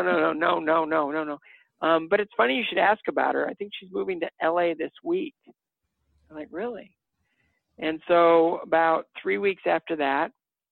But it's funny you should ask about her. I think she's moving to LA this week. I'm like, really? And so about 3 weeks after that,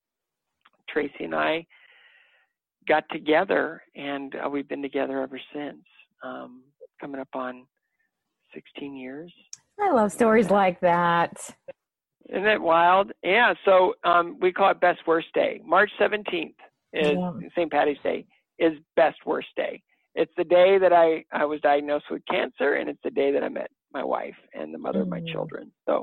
Tracy and I got together, and we've been together ever since, coming up on 16 years. I love stories like that. Isn't it wild? Yeah, so we call it Best Worst Day. March 17th is St. Patty's Day, is Best Worst Day. It's the day that I was diagnosed with cancer, and it's the day that I met my wife and the mother of my children. So,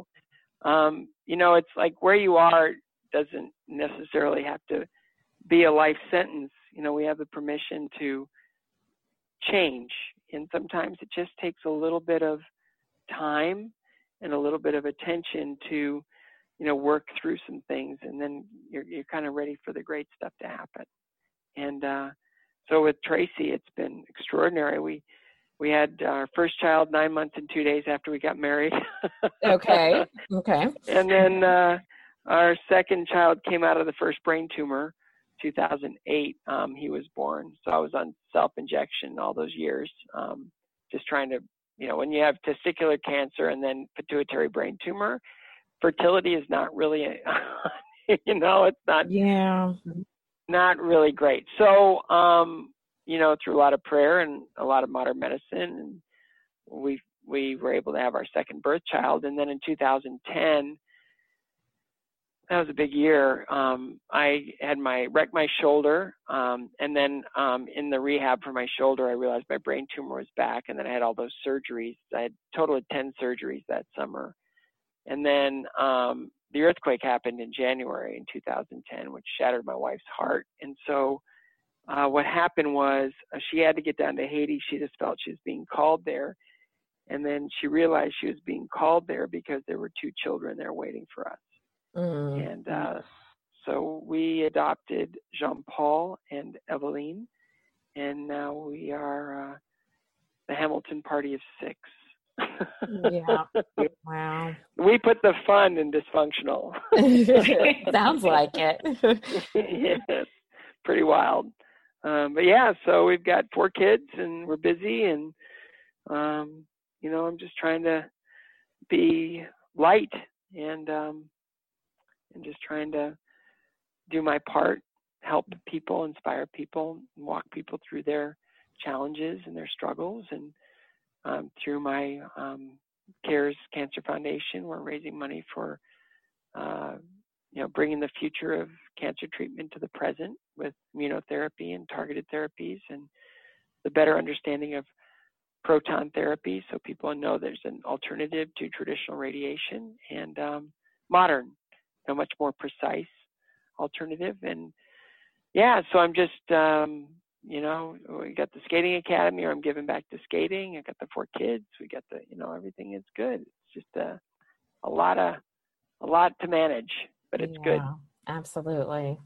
it's like where you are doesn't necessarily have to be a life sentence. We have the permission to change. And sometimes it just takes a little bit of time and a little bit of attention to, work through some things. And then you're kind of ready for the great stuff to happen. And so with Tracy, it's been extraordinary. We had our first child 9 months and 2 days after we got married. Okay. And then our second child came out of the first brain tumor, 2008. He was born. So I was on self-injection all those years, just trying to, when you have testicular cancer and then pituitary brain tumor, fertility is not really, it's not really great. So, through a lot of prayer and a lot of modern medicine, and we were able to have our second birth child. And then in 2010, that was a big year. I had wrecked my shoulder, and then in the rehab for my shoulder, I realized my brain tumor was back, and then I had all those surgeries. I had a total of 10 surgeries that summer. And then the earthquake happened in January in 2010, which shattered my wife's heart. And so what happened was she had to get down to Haiti. She just felt she was being called there. And then she realized she was being called there because there were 2 children there waiting for us. And so we adopted Jean-Paul and Eveline, and now we are the Hamilton party of 6. Yeah. Wow. We put the fun in dysfunctional. Sounds like it. Yeah, pretty wild. But yeah, so we've got 4 kids, and we're busy, and I'm just trying to be light and just trying to do my part, help people, inspire people, and walk people through their challenges and their struggles. And through my CARES Cancer Foundation, we're raising money for, bringing the future of cancer treatment to the present with immunotherapy and targeted therapies, and the better understanding of proton therapy, so people know there's an alternative to traditional radiation, and modern, a much more precise alternative. And yeah, so I'm just, we got the skating academy, or I'm giving back to skating. I got the 4 kids. We got the, everything is good. It's just a lot to manage, but it's good. Absolutely.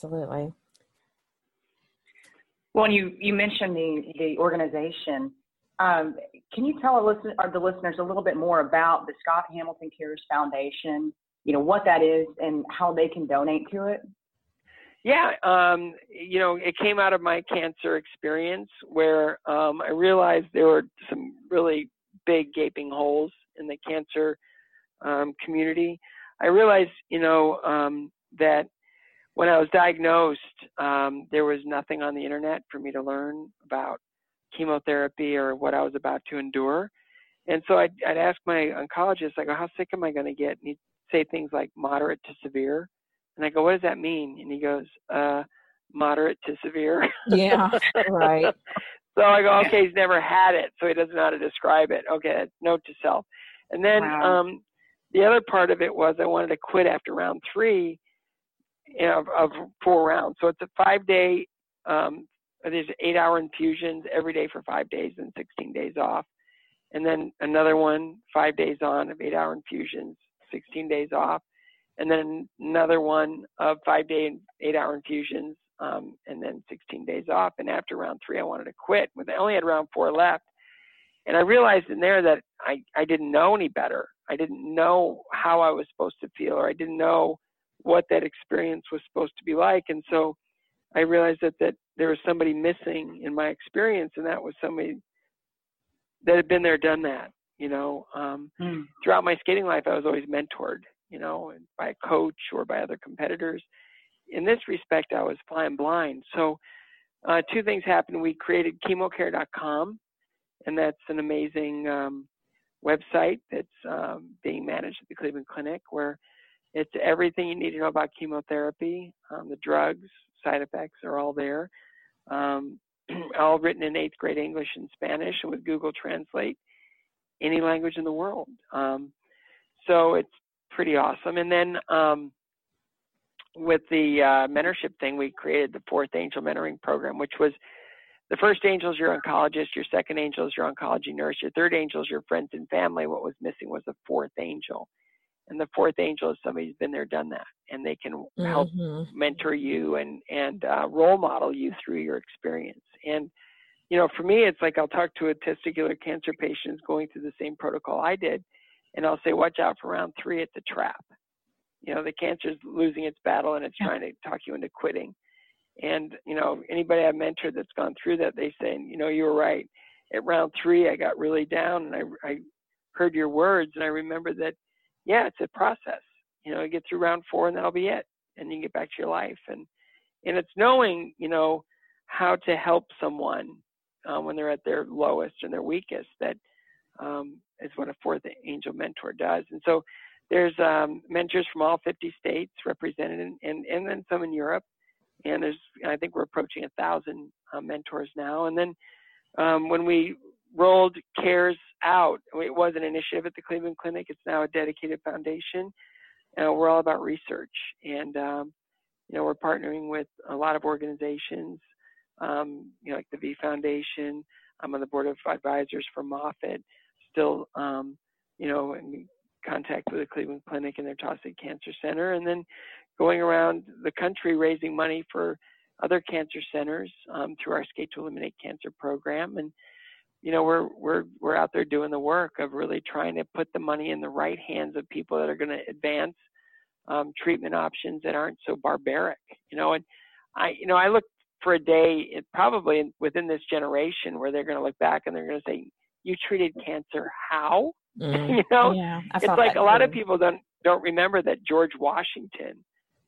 Well, you mentioned the organization. Can you tell the listeners a little bit more about the Scott Hamilton CARES Foundation, what that is and how they can donate to it? Yeah, it came out of my cancer experience where I realized there were some really big gaping holes in the cancer community. I realized, that when I was diagnosed, there was nothing on the internet for me to learn about chemotherapy or what I was about to endure. And so I'd ask my oncologist, I go, how sick am I going to get? And he'd say things like moderate to severe. And I go, what does that mean? And he goes, moderate to severe. Yeah, right. So I go, okay, he's never had it, so he doesn't know how to describe it. Okay, note to self. And then the other part of it was I wanted to quit after round 3 of 4 rounds. So it's a 5-day, there's 8-hour infusions every day for 5 days and 16 days off. And then another one, 5 days on of 8-hour infusions, 16 days off. And then another one of 5-day and 8-hour infusions, and then 16 days off. And after round 3, I wanted to quit. I only had round 4 left. And I realized in there that I didn't know any better. I didn't know how I was supposed to feel, or I didn't know what that experience was supposed to be like. And so I realized that there was somebody missing in my experience, and that was somebody that had been there, done that. Throughout my skating life, I was always mentored. by a coach or by other competitors. In this respect, I was flying blind. So 2 things happened. We created chemocare.com, and that's an amazing website that's being managed at the Cleveland Clinic, where it's everything you need to know about chemotherapy. The drugs, side effects are all there, all written in 8th grade English and Spanish, and with Google Translate, any language in the world. So it's pretty awesome. And then with the mentorship thing, we created the 4th Angel Mentoring Program, which was the first angel is your oncologist, your second angel is your oncology nurse, your third angel is your friends and family. What was missing was the 4th angel. And the 4th angel is somebody who's been there, done that, and they can help mentor you and role model you through your experience. And, for me, it's like I'll talk to a testicular cancer patient who's going through the same protocol I did, and I'll say, watch out for round 3, it's a trap. The cancer's losing its battle and it's trying to talk you into quitting. And, anybody I've mentored that's gone through that, they say, you were right. At round 3, I got really down, and I heard your words, and I remember that, yeah, it's a process. You get through round 4 and that'll be it. And you can get back to your life. And it's knowing, how to help someone when they're at their lowest and their weakest. That is what a 4th angel mentor does. And so there's mentors from all 50 states represented, and then some in Europe. And I think we're approaching 1,000 mentors now. And then when we rolled CARES out, it was an initiative at the Cleveland Clinic. It's now a dedicated foundation. We're all about research, and we're partnering with a lot of organizations, like the V Foundation. I'm on the board of advisors for Moffitt. Still, in contact with the Cleveland Clinic and their Taussig Cancer Center, and then going around the country raising money for other cancer centers through our Skate to Eliminate Cancer program. And we're out there doing the work of really trying to put the money in the right hands of people that are going to advance treatment options that aren't so barbaric. And I look for a day, probably within this generation, where they're going to look back and they're going to say, "You treated cancer how?" Yeah, it's like a lot of people don't remember that George Washington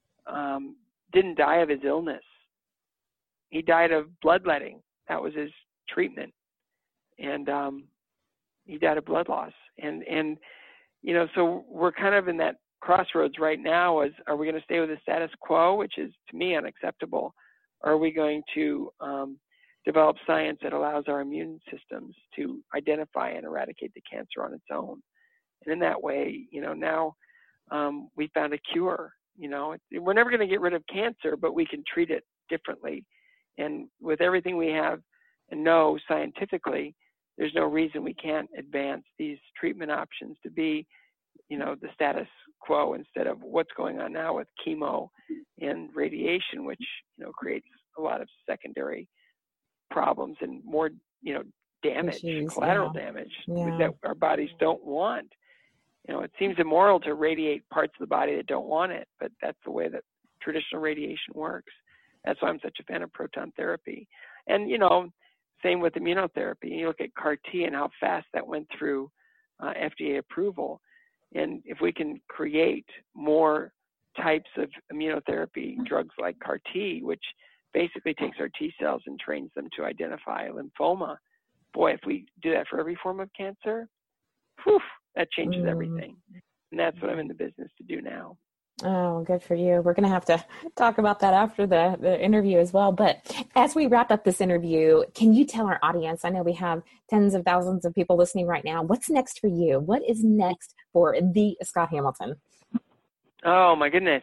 didn't die of his illness. He died of bloodletting. That was his treatment. And he died of blood loss. And so we're kind of in that crossroads right now. Are we going to stay with the status quo, which is, to me, unacceptable? Or are we going to develop science that allows our immune systems to identify and eradicate the cancer on its own? And in that way, now we found a cure. We're never going to get rid of cancer, but we can treat it differently. And with everything we have and know scientifically, there's no reason we can't advance these treatment options to be, the status quo instead of what's going on now with chemo and radiation, which, creates a lot of secondary problems and more, damage, collateral damage that our bodies don't want. It seems immoral to radiate parts of the body that don't want it, but that's the way that traditional radiation works. That's why I'm such a fan of proton therapy. And, same with immunotherapy. You look at CAR T and how fast that went through FDA approval. And if we can create more types of immunotherapy drugs like CAR T, which basically takes our T cells and trains them to identify lymphoma, boy, if we do that for every form of cancer, that changes everything. And that's what I'm in the business to do now. Oh, good for you. We're going to have to talk about that after the interview as well. But as we wrap up this interview, can you tell our audience, I know we have tens of thousands of people listening right now, what's next for you? What is next for the Scott Hamilton? Oh, my goodness.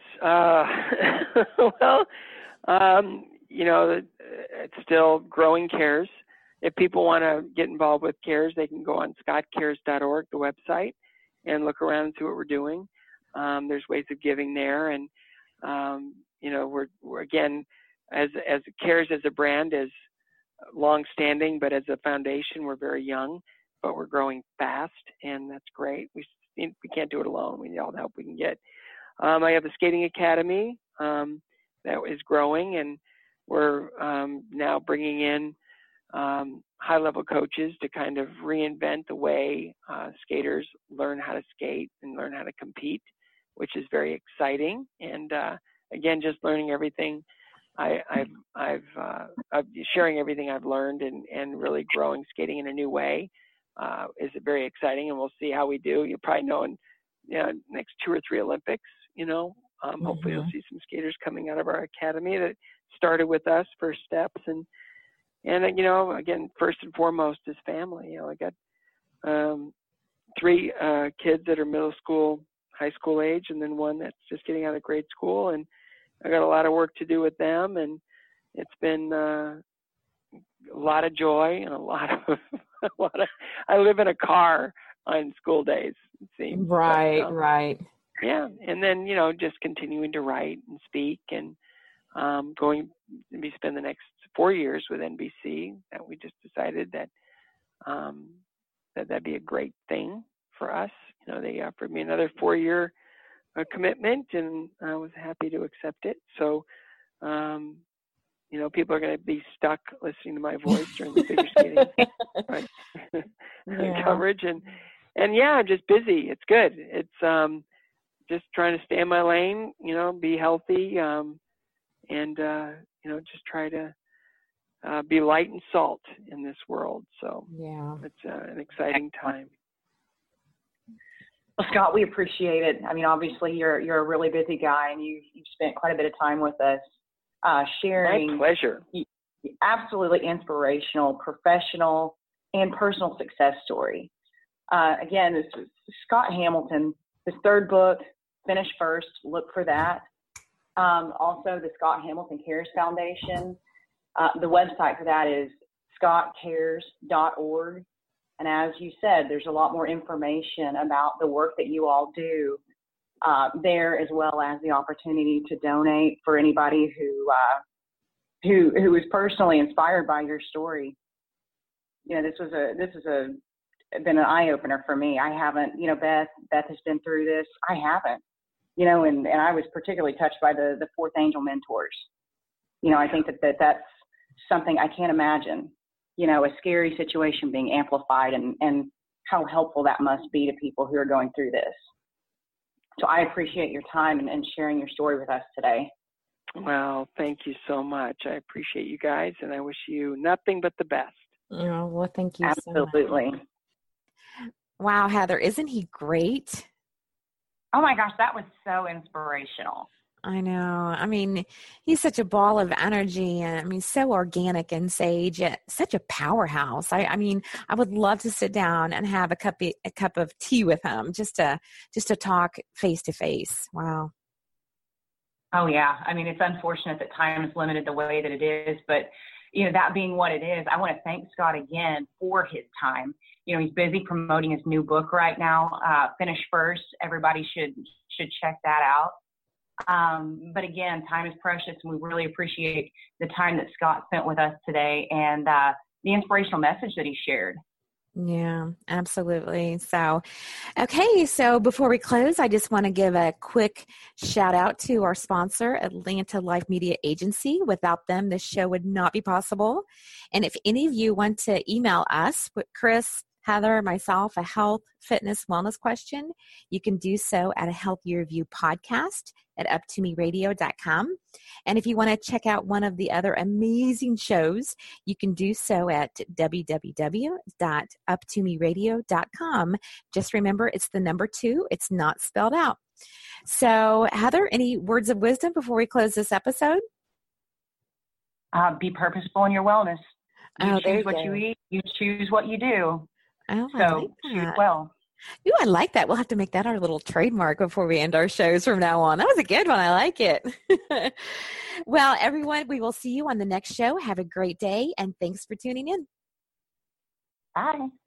It's still growing CARES. If people want to get involved with CARES, they can go on scottcares.org, the website, and look around and see what we're doing. There's ways of giving there, and we're again, as CARES as a brand is long-standing, but as a foundation, we're very young, but we're growing fast, and that's great. We can't do it alone. We need all the help we can get. I have the Skating Academy that is growing, and we're now bringing in high-level coaches to kind of reinvent the way skaters learn how to skate and learn how to compete. which is very exciting. And again, just learning everything. I've sharing everything I've learned and really growing skating in a new way is very exciting, and we'll see how we do. You probably know in next 2 or 3 Olympics, hopefully you'll see some skaters coming out of our academy that started with us, first steps, and again, first and foremost is family. I got 3 kids that are middle school, high school age, and then 1 that's just getting out of grade school, and I got a lot of work to do with them, and it's been a lot of joy and a lot of I live in a car on school days, it seems. Right, but, right. Yeah, and then just continuing to write and speak, and going to spend the next 4 years with NBC. That we just decided that that'd be a great thing for us. They offered me another 4-year commitment, and I was happy to accept it. So, people are going to be stuck listening to my voice during the figure skating coverage, and I'm just busy. It's good. It's just trying to stay in my lane, be healthy, and just try to be light and salt in this world. So it's an exciting time. Well, Scott, we appreciate it. I mean, obviously you're a really busy guy, and you've spent quite a bit of time with us sharing. My pleasure. Absolutely inspirational, professional, and personal success story. Again, this is Scott Hamilton. His 3rd book, Finish First. Look for that. Also, the Scott Hamilton Cares Foundation. The website for that is scottcares.org. And as you said, there's a lot more information about the work that you all do there, as well as the opportunity to donate for anybody who is personally inspired by your story. This has been an eye opener for me. I haven't, Beth has been through this. I haven't, and I was particularly touched by the Fourth Angel Mentors. I think that's something I can't imagine. A scary situation being amplified, and how helpful that must be to people who are going through this. So I appreciate your time and sharing your story with us today. Well, thank you so much. I appreciate you guys, and I wish you nothing but the best. Oh, well, thank you Absolutely. so much. Wow, Heather, isn't he great? Oh my gosh, that was so inspirational. I know. I mean, he's such a ball of energy, and so organic and sage, such a powerhouse. I mean, I would love to sit down and have a cup of tea with him just to talk face to face. Wow. Oh yeah. I mean, it's unfortunate that time is limited the way that it is, but that being what it is, I want to thank Scott again for his time. He's busy promoting his new book right now, Finish First. Everybody should check that out. But again, time is precious, and we really appreciate the time that Scott spent with us today, and the inspirational message that he shared. Yeah, absolutely. So, okay. So before we close, I just want to give a quick shout out to our sponsor, Atlanta Life Media Agency. Without them, this show would not be possible. And if any of you want to email us, Chris, Heather, myself, a health, fitness, wellness question, you can do so at a Healthier View podcast at uptomeradio.com. And if you want to check out one of the other amazing shows, you can do so at www.uptomeradio.com. Just remember, it's the number 2. It's not spelled out. So, Heather, any words of wisdom before we close this episode? Be purposeful in your wellness. You choose what you you eat. You choose what you do. Oh, so choose well. Ooh, I like that. We'll have to make that our little trademark before we end our shows from now on. That was a good one. I like it. Well, everyone, we will see you on the next show. Have a great day, and thanks for tuning in. Bye.